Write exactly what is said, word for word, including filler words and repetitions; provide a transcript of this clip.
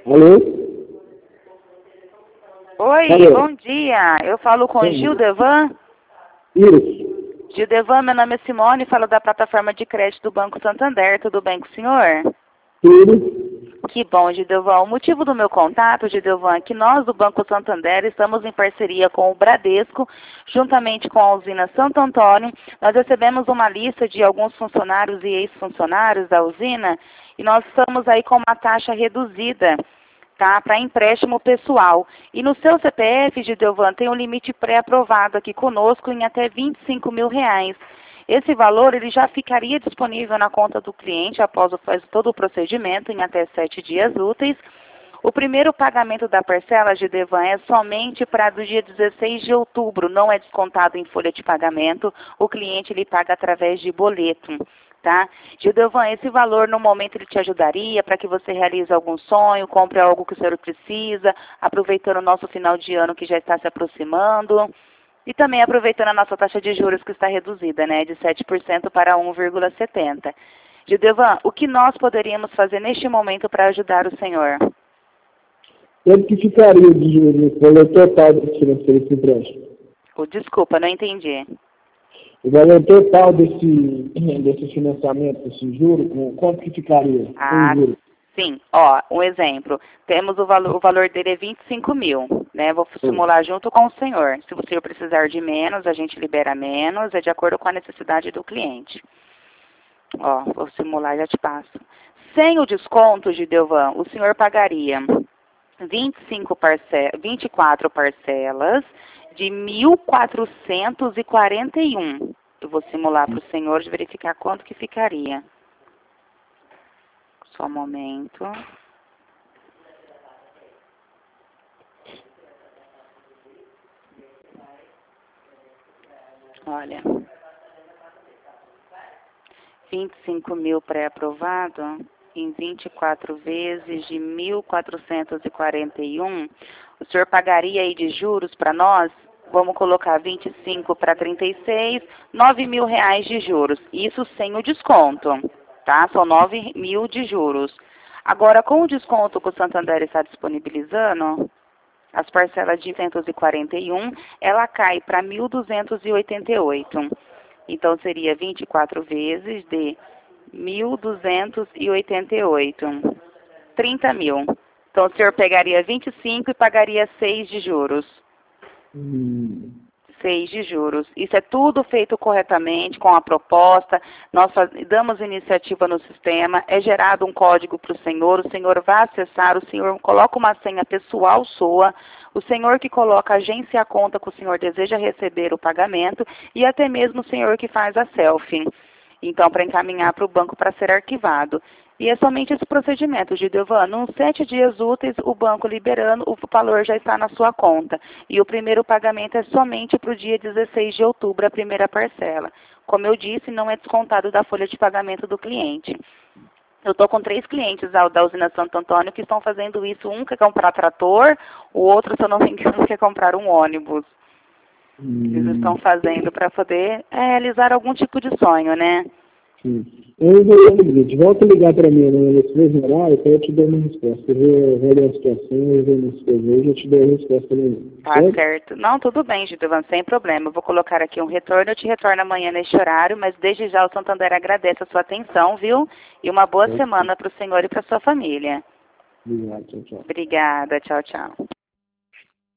Alô? Oi, Alô? bom dia. Eu falo com Bom Gil dia. Devan. Isso. Gil Devan, meu nome é Simone, falo da plataforma de crédito do Banco Santander. Tudo bem com o senhor? Tudo. Que bom, Gidevan. O motivo do meu contato, Gidevan, é que nós do Banco Santander estamos em parceria com o Bradesco, juntamente com a usina Santo Antônio. Nós recebemos uma lista de alguns funcionários e ex-funcionários da usina e nós estamos aí com uma taxa reduzida, tá, para empréstimo pessoal. E no seu C P F, Gidevan, tem um limite pré-aprovado aqui conosco em até vinte e cinco mil reais. Esse valor ele já ficaria disponível na conta do cliente após o, faz todo o procedimento em até sete dias úteis. O primeiro pagamento da parcela, Gidevan, é somente para do dia dezesseis de outubro, não é descontado em folha de pagamento, o cliente ele paga através de boleto. Tá? Gidevan, esse valor no momento ele te ajudaria para que você realize algum sonho, compre algo que o senhor precisa, aproveitando o nosso final de ano que já está se aproximando. E também aproveitando a nossa taxa de juros que está reduzida, né, de sete por cento para um vírgula setenta por cento. Gidevan, o que nós poderíamos fazer neste momento para ajudar o senhor? Quanto que ficaria de juros, o valor total desse financeiro desse empréstimo? Oh, desculpa, não entendi. O valor total desse, desse financiamento, desse juro, com- quanto que ficaria Ah, em juros? sim. Ó, um exemplo. Temos o valor, o valor dele é vinte e cinco mil, né? Vou simular junto com o senhor. Se o senhor precisar de menos, a gente libera menos, é de acordo com a necessidade do cliente. Ó, vou simular e já te passo. Sem o desconto, Gidevan, o senhor pagaria vinte e cinco parce... vinte e quatro parcelas de mil quatrocentos e quarenta e um. Eu vou simular para o senhor de verificar quanto que ficaria. Só um momento. Olha, vinte e cinco mil pré-aprovado em vinte e quatro vezes de mil quatrocentos e quarenta e um. O senhor pagaria aí de juros para nós? Vamos colocar vinte e cinco para trinta e seis, nove mil reais de juros. Isso sem o desconto, tá? São nove mil de juros. Agora, com o desconto que o Santander está disponibilizando, as parcelas de duzentos e quarenta e um, ela cai para mil duzentos e oitenta e oito. Então, seria vinte e quatro vezes de mil duzentos e oitenta e oito. trinta mil. Então, o senhor pegaria vinte e cinco e pagaria seis de juros. Hum. seis de juros. Isso é tudo feito corretamente, com a proposta. Nós faz, damos iniciativa no sistema, é gerado um código para o senhor, o senhor vai acessar, o senhor coloca uma senha pessoal sua, o senhor que coloca a agência e a conta que o senhor deseja receber o pagamento e até mesmo o senhor que faz a selfie. Então, para encaminhar para o banco para ser arquivado. E é somente esse procedimento, Gidevan. Nos sete dias úteis, o banco liberando, o valor já está na sua conta. E o primeiro pagamento é somente para o dia dezesseis de outubro, a primeira parcela. Como eu disse, não é descontado da folha de pagamento do cliente. Eu estou com três clientes da, da usina Santo Antônio que estão fazendo isso. Um quer comprar trator, o outro, se eu não me engano, quer comprar um ônibus. Hum. Eles estão fazendo para poder é, realizar algum tipo de sonho, né? Sim. Eu vou seguinte, volta a ligar para mim amanhã nesse mesmo horário para eu te dar uma resposta. Eu vou ver a situação, eu vou me escrever e eu te dou a resposta amanhã. Tá certo? certo. Não, tudo bem, Gidevan, sem problema. Eu vou colocar aqui um retorno, eu te retorno amanhã neste horário, mas desde já o Santander agradece a sua atenção, viu? E uma boa Certo. semana para o senhor e para sua família. Obrigado, tchau, tchau. Obrigada, tchau, tchau.